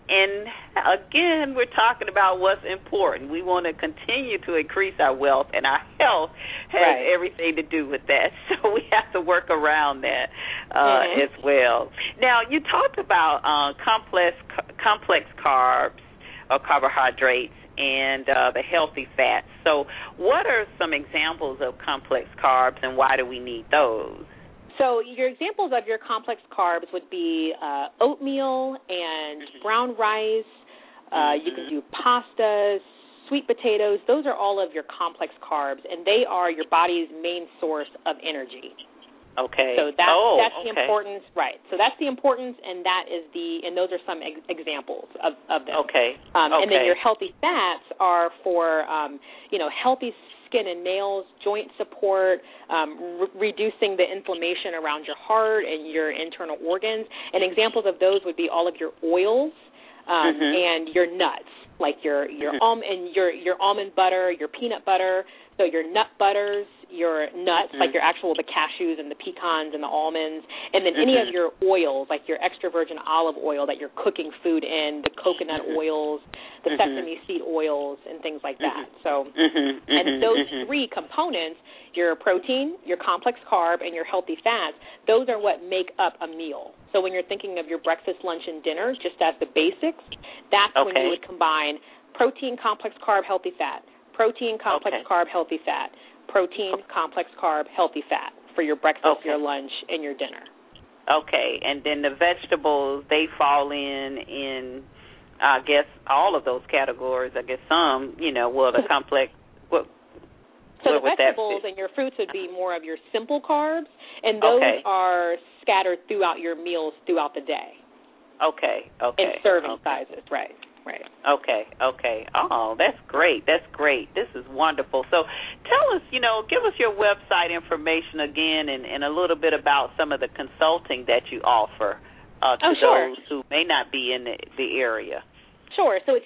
again, we're talking about what's important. We want to continue to increase our wealth, and our health has everything to do with that. So we have to work around that as well. Now, you talked about complex carbs or carbohydrates and the healthy fats. So what are some examples of complex carbs, and why do we need those? So your examples of your complex carbs would be oatmeal and brown rice. You can do pastas, sweet potatoes. Those are all of your complex carbs, and they are your body's main source of energy. Okay. So that's the importance, right? So that's the importance, and those are some examples of them. Okay. And then your healthy fats are for healthy skin and nails, joint support, reducing the inflammation around your heart and your internal organs. And examples of those would be all of your oils and your nuts, like your almond butter, your peanut butter, so your nut butters, your nuts, like the cashews and the pecans and the almonds, and then any of your oils, like your extra virgin olive oil that you're cooking food in, the coconut oils, the sesame seed oils, and things like that. So, and those three components, your protein, your complex carb, and your healthy fats, those are what make up a meal. So when you're thinking of your breakfast, lunch, and dinner, just as the basics, that's when you would combine protein, complex carb, healthy fat, protein, complex carb, healthy fat, protein, complex carb, healthy fat for your breakfast, your lunch, and your dinner. Okay, and then the vegetables, they fall in I guess, all of those categories. I guess some, the complex. So the vegetables and your fruits would be more of your simple carbs, and those are scattered throughout your meals throughout the day. Okay. In serving sizes, right. Okay. Oh, that's great. This is wonderful. So tell us, give us your website information again and a little bit about some of the consulting that you offer to those who may not be in the area. Sure. So it's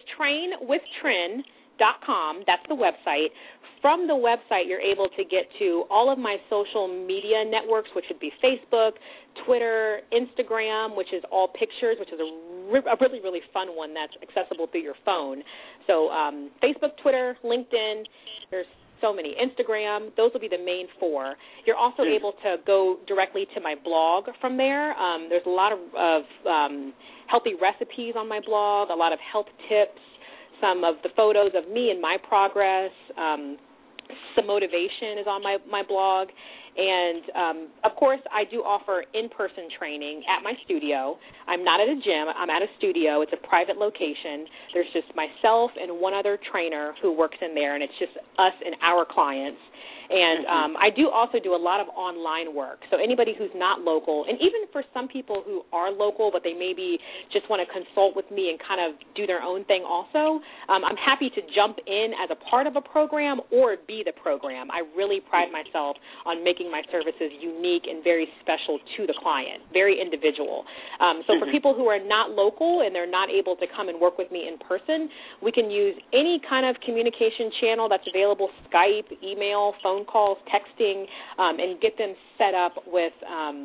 trainwithtrin.com. That's the website. From the website, you're able to get to all of my social media networks, which would be Facebook, Twitter, Instagram, which is all pictures, which is a really, really fun one that's accessible through your phone. So Facebook, Twitter, LinkedIn, there's so many. Instagram, those will be the main four. You're also able to go directly to my blog from there. There's a lot of healthy recipes on my blog, a lot of health tips, some of the photos of me and my progress. Some motivation is on my blog. And, of course, I do offer in-person training at my studio. I'm not at a gym. I'm at a studio. It's a private location. There's just myself and one other trainer who works in there, and it's just us and our clients. And I do also do a lot of online work. So anybody who's not local, and even for some people who are local but they maybe just want to consult with me and kind of do their own thing also, I'm happy to jump in as a part of a program or be the program. I really pride myself on making my services unique and very special to the client, very individual. So for people who are not local and they're not able to come and work with me in person, we can use any kind of communication channel that's available, Skype, email, phone calls, texting, and get them set up with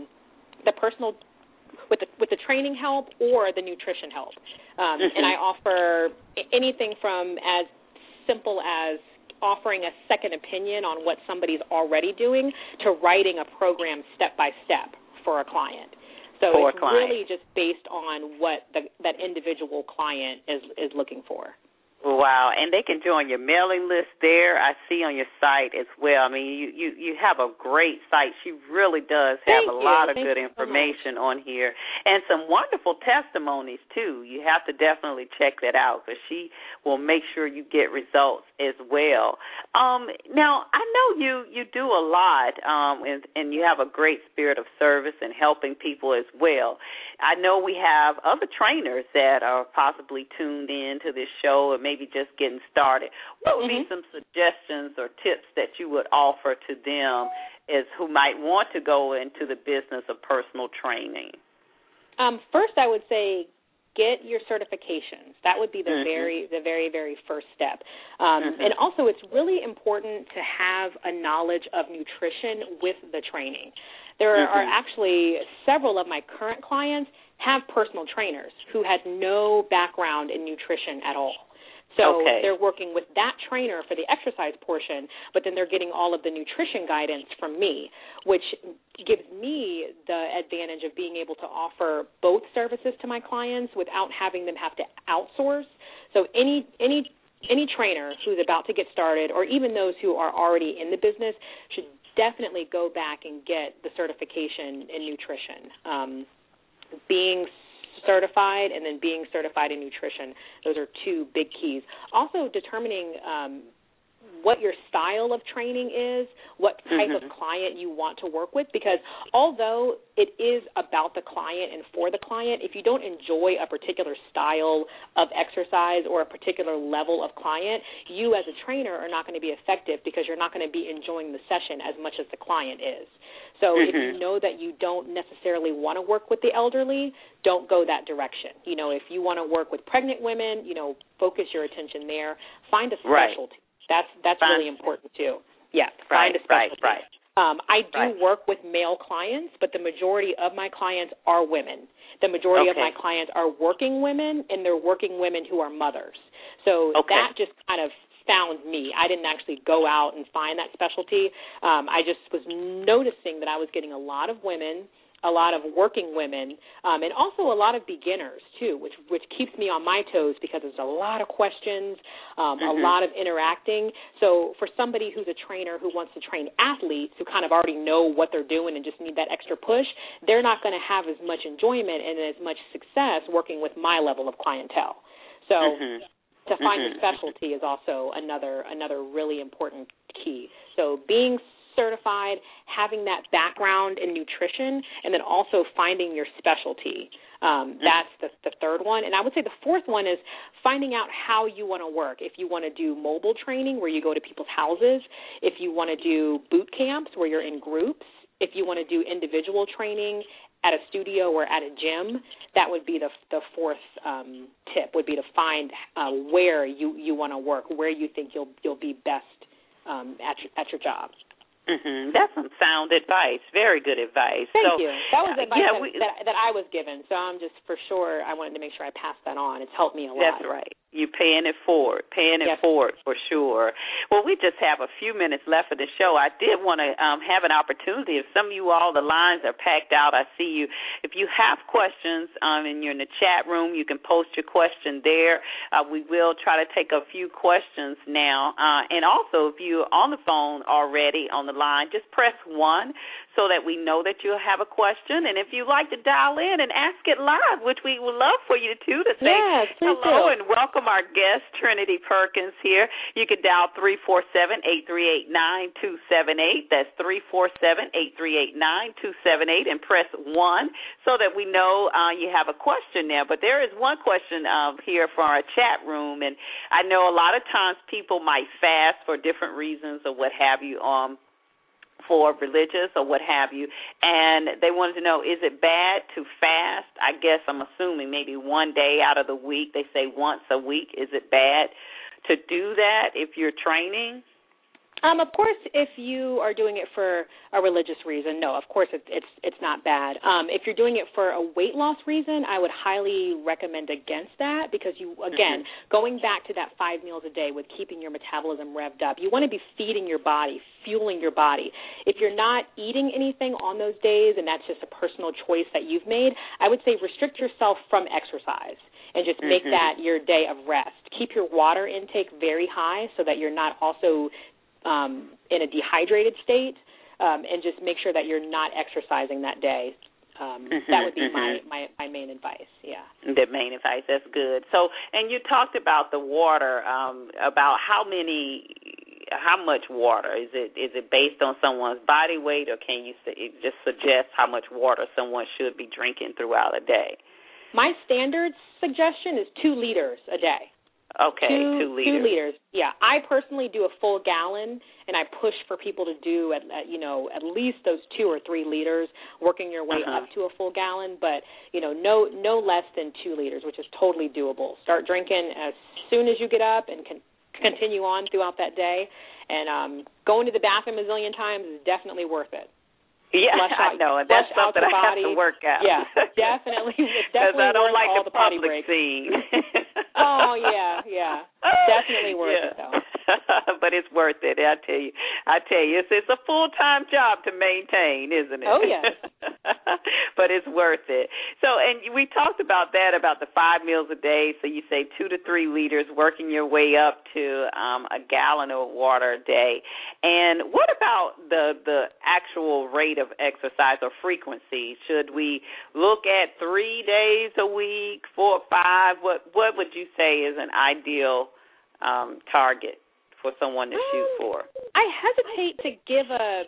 with the training help or the nutrition help. And I offer anything from as simple as offering a second opinion on what somebody's already doing to writing a program step by step for a client. So it's really just based on what that individual client is looking for. Wow, and they can join your mailing list there. I see on your site as well. I mean, you have a great site. She really does have a lot of good information on here and some wonderful testimonies, too. You have to definitely check that out because she will make sure you get results as well. Now, I know you do a lot, and you have a great spirit of service and helping people as well. I know we have other trainers that are possibly tuned in to this show and maybe just getting started, what would be some suggestions or tips that you would offer to them as who might want to go into the business of personal training? First, I would say get your certifications. That would be the very, very first step. And also, it's really important to have a knowledge of nutrition with the training. There are actually several of my current clients have personal trainers who had no background in nutrition at all. So they're working with that trainer for the exercise portion, but then they're getting all of the nutrition guidance from me, which gives me the advantage of being able to offer both services to my clients without having them have to outsource. So any trainer who's about to get started, or even those who are already in the business, should definitely go back and get the certification in nutrition. Being certified and then being certified in nutrition, those are two big keys. Also determining what your style of training is, what type of client you want to work with, because although it is about the client and for the client, if you don't enjoy a particular style of exercise or a particular level of client, you as a trainer are not going to be effective because you're not going to be enjoying the session as much as the client is. So if you know that you don't necessarily want to work with the elderly, don't go that direction. You know, if you want to work with pregnant women, you know, focus your attention there. Find a specialty. That's really important too. Yeah, find a specialty. I do work with male clients, but the majority of my clients are women. The majority of my clients are working women, and they're working women who are mothers. So that just kind of found me. I didn't actually go out and find that specialty. I just was noticing that I was getting a lot of women, a lot of working women, and also a lot of beginners too, which keeps me on my toes because there's a lot of questions, a lot of interacting. So for somebody who's a trainer who wants to train athletes who kind of already know what they're doing and just need that extra push, they're not going to have as much enjoyment and as much success working with my level of clientele. So to find your specialty is also another really important key. So being certified, having that background in nutrition, and then also finding your specialty. That's the third one. And I would say the fourth one is finding out how you want to work. If you want to do mobile training where you go to people's houses, if you want to do boot camps where you're in groups, if you want to do individual training at a studio or at a gym, that would be the fourth tip, would be to find where you want to work, where you think you'll be best at your job. That's some sound advice. Very good advice. Thank you. That was advice that I was given, so I'm just for sure I wanted to make sure I passed that on. It's helped me a lot. That's right. You're paying it forward for sure. Well, we just have a few minutes left of the show. I did want to have an opportunity. If some of you all, the lines are packed out, I see you. If you have questions and you're in the chat room, you can post your question there. We will try to take a few questions now. And also, if you're on the phone already on the line, just press 1 so that we know that you have a question. And if you'd like to dial in and ask it live, which we would love for you to say hello and welcome our guest, Trinity Perkins, here. You can dial 347-838-9278. That's 347-838-9278 and press 1 so that we know you have a question there. But there is one question here for our chat room, and I know a lot of times people might fast for different reasons or what have you, for religious or what have you, and they wanted to know, is it bad to fast? I guess I'm assuming maybe one day out of the week. They say once a week. Is it bad to do that if you're training? Of course, if you are doing it for a religious reason, no, of course it's not bad. If you're doing it for a weight loss reason, I would highly recommend against that because you, again, going back to that 5 meals a day with keeping your metabolism revved up, you want to be feeding your body, fueling your body. If you're not eating anything on those days and that's just a personal choice that you've made, I would say restrict yourself from exercise and just make that your day of rest. Keep your water intake very high so that you're not also in a dehydrated state, and just make sure that you're not exercising that day. That would be my main advice, The main advice, that's good. So, and you talked about the water, about how much water? Is it based on someone's body weight, or can you just suggest how much water someone should be drinking throughout a day? My standard suggestion is 2 liters a day. Okay, 2 liters. 2 liters. Yeah, I personally do a full gallon, and I push for people to do at least those 2 or 3 liters, working your way up to a full gallon. But no less than 2 liters, which is totally doable. Start drinking as soon as you get up, and continue on throughout that day. And going to the bathroom a zillion times is definitely worth it. Yeah, I know, and that's something I have to work out. Yeah, definitely. It's definitely I don't like all the potty public breaks. scene. Oh, yeah. Definitely worth it, though. But it's worth it, I tell you. It's a full-time job to maintain, isn't it? Oh, yes. But it's worth it. So, and we talked about that, about the 5 meals a day. So you say 2 to 3 liters, working your way up to a gallon of water a day. And what about the actual rate of exercise or frequency? Should we look at 3 days a week, 4 or 5? What would you say is an ideal target for someone to shoot for? I hesitate to give a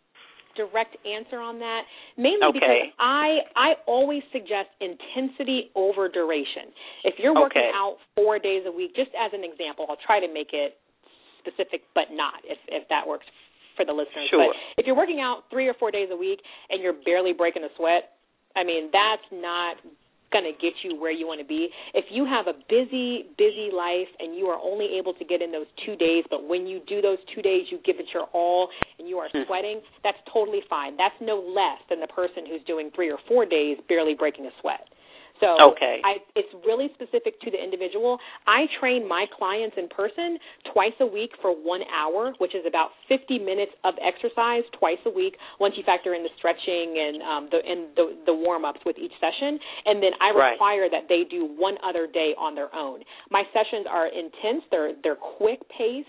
direct answer on that, mainly because I always suggest intensity over duration. If you're working out 4 days a week, just as an example, I'll try to make it specific but not, if that works for the listeners. Sure. But if you're working out 3 or 4 days a week and you're barely breaking a sweat, I mean, that's not going to get you where you want to be. If you have a busy life and you are only able to get in those 2 days, but when you do those 2 days, you give it your all and you are sweating, that's totally fine. That's no less than the person who's doing 3 or 4 days barely breaking a sweat. So it's really specific to the individual. I train my clients in person twice a week for 1 hour, which is about 50 minutes of exercise twice a week, once you factor in the stretching and the warm-ups with each session. And then I require that they do one other day on their own. My sessions are intense. They're quick pace.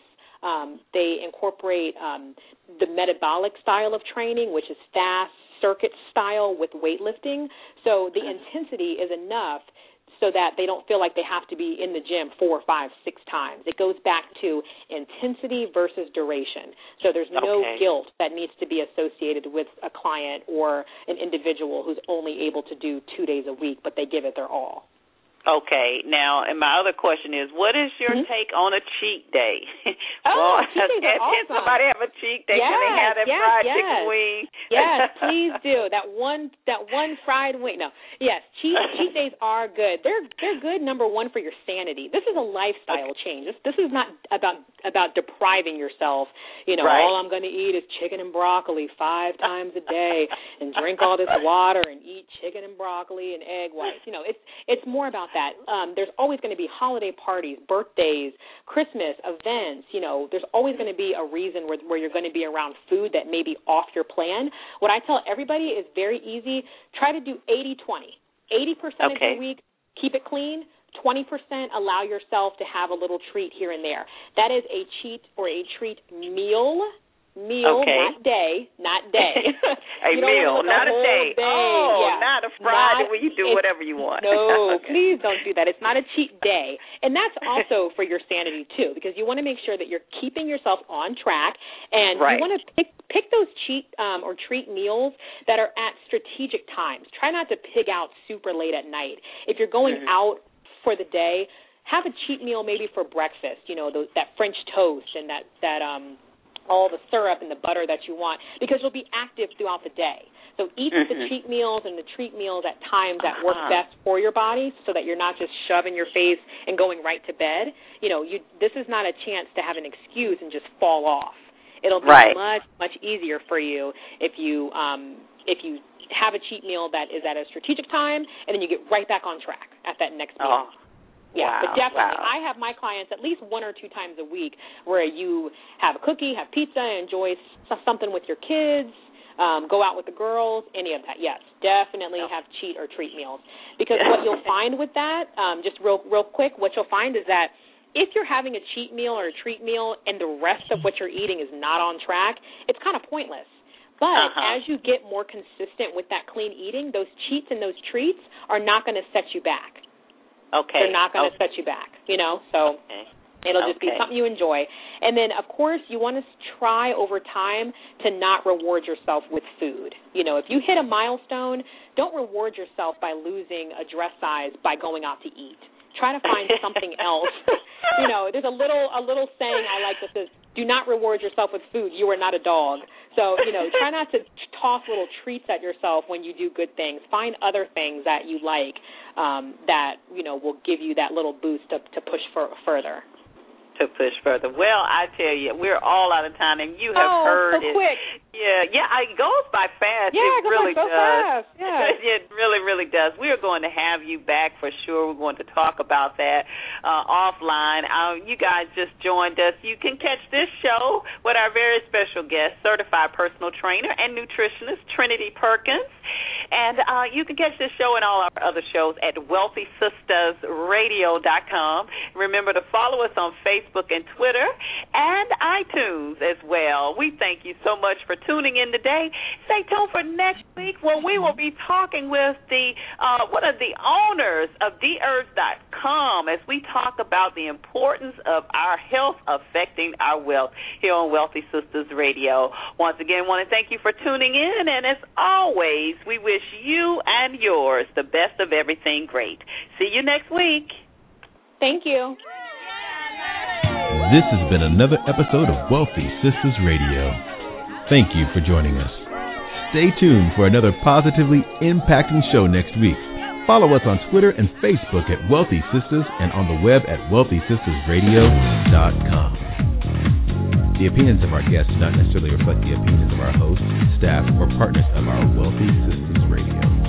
They incorporate the metabolic style of training, which is fast, circuit style with weightlifting. So the intensity is enough so that they don't feel like they have to be in the gym 4, 5, 6 times. It goes back to intensity versus duration. So there's no guilt that needs to be associated with a client or an individual who's only able to do 2 days a week, but they give it their all. Okay. Now, and my other question is, what is your take on a cheat day? Cheat days are awesome. Can somebody have a cheat day? Can they have that fried chicken wing? Yes, please do. That one fried wing. No. Yes, cheat days are good. They're good, number one, for your sanity. This is a lifestyle change. This is not about depriving yourself. All I'm going to eat is chicken and broccoli 5 times a day and drink all this water and eat chicken and broccoli and egg whites. It's more about that. There's always going to be holiday parties, birthdays, Christmas, events. There's always going to be a reason where you're going to be around food that may be off your plan. What I tell everybody is very easy. Try to do 80-20. 80% of your week, keep it clean. 20% allow yourself to have a little treat here and there. That is a cheat or a treat meal, not day. A meal, not a day. Not a Friday where you do whatever you want. No, please don't do that. It's not a cheat day. And that's also for your sanity, too, because you want to make sure that you're keeping yourself on track, and you want to pick those cheat or treat meals that are at strategic times. Try not to pig out super late at night. If you're going out for the day, have a cheat meal maybe for breakfast, that French toast and that all the syrup and the butter that you want, because you'll be active throughout the day. So eat the cheat meals and the treat meals at times that work best for your body, so that you're not just shoving your face and going right to bed. This is not a chance to have an excuse and just fall off. It'll be much, much easier for you if you have a cheat meal that is at a strategic time, and then you get right back on track at that next meal. Yeah, but definitely. I have my clients at least 1 or 2 times a week where you have a cookie, have pizza, enjoy something with your kids, go out with the girls, any of that. Yes, definitely have cheat or treat meals. Because what you'll find with that, just real quick, what you'll find is that if you're having a cheat meal or a treat meal and the rest of what you're eating is not on track, it's kind of pointless. But as you get more consistent with that clean eating, those cheats and those treats are not going to set you back. They're not going to set you back, so it'll just be something you enjoy. And then, of course, you want to try over time to not reward yourself with food. If you hit a milestone, don't reward yourself by losing a dress size by going out to eat. Try to find something else there's a little saying I like that says, "Do not reward yourself with food. You are not a dog." So, try not to toss little treats at yourself when you do good things. Find other things that you like that, will give you that little boost to push further. To push further. Well, I tell you, we're all out of time, and you have heard so it. Quick. Yeah, it goes by fast. Yeah, it really goes does. Fast. Yeah. It really, really does. We are going to have you back for sure. We're going to talk about that offline. You guys just joined us. You can catch this show with our very special guest, certified personal trainer and nutritionist, Trinity Perkins. And you can catch this show and all our other shows at WealthySistersRadio.com. Remember to follow us on Facebook and Twitter and iTunes as well. We thank you so much for tuning in today. Stay tuned for next week when we will be talking with one of the owners of DHerbs.com as we talk about the importance of our health affecting our wealth here on Wealthy Sisters Radio. Once again, I want to thank you for tuning in, and as always, we wish you and yours the best of everything great. See you next week. Thank you. This has been another episode of Wealthy Sisters Radio. Thank you for joining us. Stay tuned for another positively impacting show next week. Follow us on Twitter and Facebook at Wealthy Sisters and on the web at WealthySistersRadio.com. The opinions of our guests do not necessarily reflect the opinions of our hosts, staff, or partners of our Wealthy Sisters Radio.